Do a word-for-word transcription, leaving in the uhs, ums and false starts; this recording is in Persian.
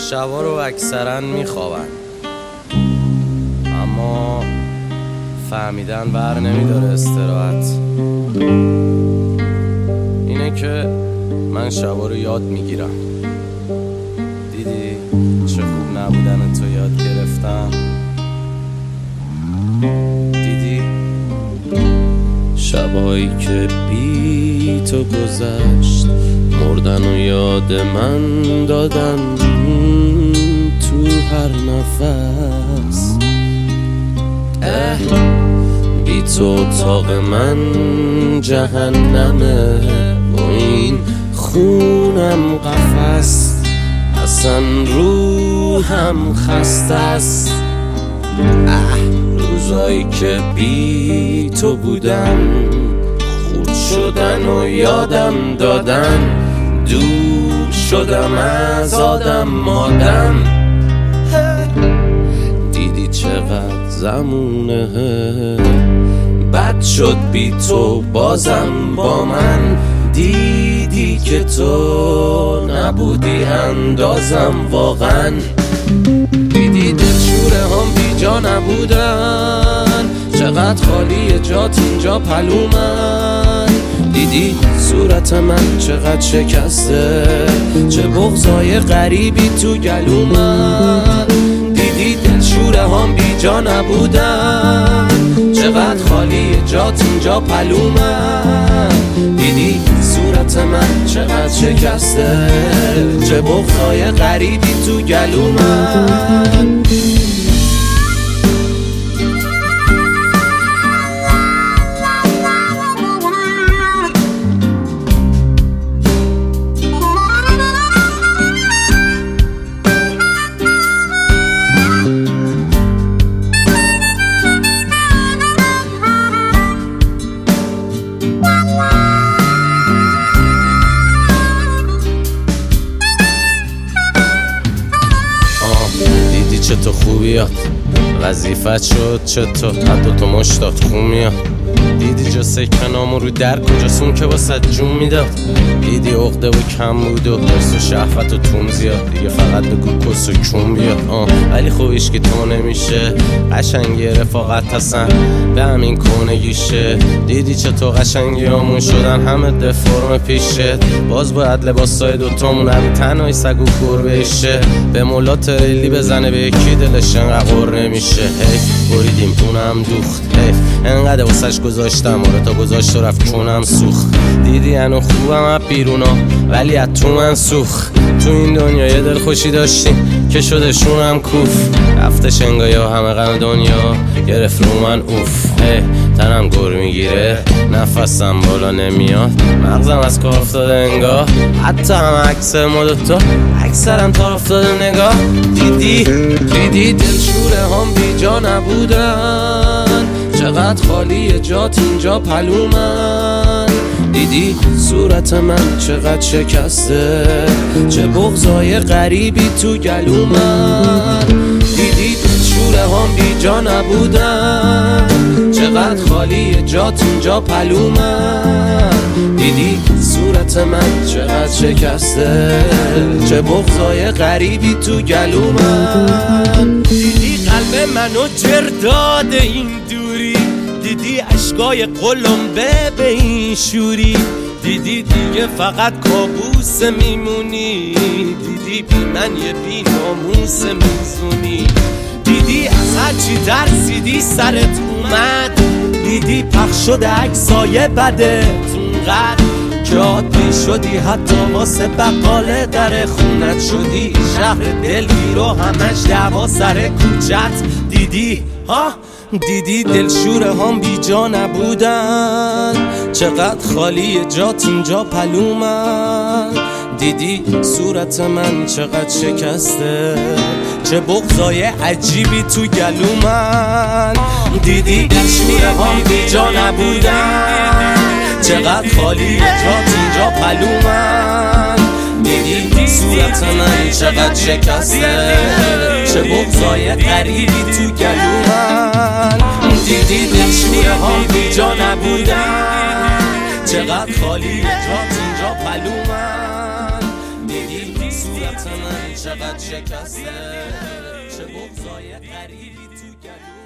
شبا رو اکثرا میخوابن، اما فهمیدن بر نمیداره استراحت. اینه که من شبا رو یاد میگیرم. دیدی چه خوب نبودن تو یاد گرفتم. دیدی شبایی که بی تو گذشت، مردن و یاد من دادن تو هر نفس. اه بی تو اتاق من جهنمه و این خونم قفس. اصلا روحم خسته است. اه روزایی که بی تو بودم، خورد شدن و یادم دادن. دور شدم از آدم مادم. دیدی چقدر زمونه بد شد بی تو، بازم با من. دیدی که تو نبودی اندازم واقعا. دیدی دلشوره هم بی جا نبودن، چقدر خالی جات اینجا پلومن. دیدی صورت من چقدر شکسته، چه بغضای غریبی تو گلومن. دیدی دلشوره هم بی جا نبودن، چقدر خالی جات اینجا پلومن. دیدی صورت من چقدر شکسته، چه بغضای غریبی تو گلومن. دیدی چه تو خوبیات وظیفت شد، چه تو حد تو مشتات خون میاد. دیدی جا سکنامو رو در کجاسون که واسه جون میداد. دیدی عقده و کم بود و حرس و شهوت و تون زیاد. دیگه فقط بگو کس و کون بیاد. آه ولی خوبیش که تو نمیشه، قشنگی رفاقت هستن به همین کونگیشه. دیدی چه تو قشنگی همون شدن همه دفرم پیشه. باز باید لباسای دوتامون هم تنهای سگ و گربهشه. به مولا تریلی بزنه به یکی دلش انقدر قر نمیشه. هی بریدیم اونم دوخت، هی انقدر واسش گذاشتم آره تا گذاشت و رفت چونم سوخت. دیدی انو خوبم از بیرونا ولی از تو من سوخت. تو این دنیا یه دل خوشی داشتیم که شده شونم کوف. رفته شنگایا همه غم دنیا گرفت رو من اوف. هی تنم گر میگیره نفسم بالا نمیاد، مغزم از کار افتاده انگار. حتی هم عکس ما دوتا اکثرم تا افتاده نگاه. دیدی دیدی دلشوره هم بی جا نبودن، چقدر خالی جات اینجا پلومن. دیدی صورت من چقدر شکسته، چه بغضای غریبی تو گلومن. دیدی دلشوره هم بی جا نبودن، چقدر خالی جات اینجا پلومن. دیدی صورت من چقدر شکسته، چه بغضای غریبی تو گلومن. دیدی قلب منو جرداد این دوری، دیدی عشقای قلمبه به این شوری. دیدی دیگه فقط کابوس میمونی، دیدی بی من یه بی ناموس میزونی. دیدی از هرچی ترسیدی سرت اومد، دیدی پخش شده عکسای بدت اونقدر که عادی شدی حتی واسه بقاله در خونت شدی. شهر دلگیر و همش دعوا سر کوچت. دیدی ها دیدی دلشوره هم بی جا نبودن، چقدر خالی جات اینجا پلومن. دیدی صورت من چقدر شکسته، چه بغضای عجیبی تو گلومن. دیدی دلشوره هم بی جا نبودن، چقدر خالی جات اینجا پلومن. دیدی صورت من چقدر شکسته، چه بغضای غریبی تو گلومن. دیدی دلشوره هم بی جا نبودن، چقدر خالی جات اینجا پلومن. دیدی حالت من چقدر شکسته، چه بغضای غریبی تو گلو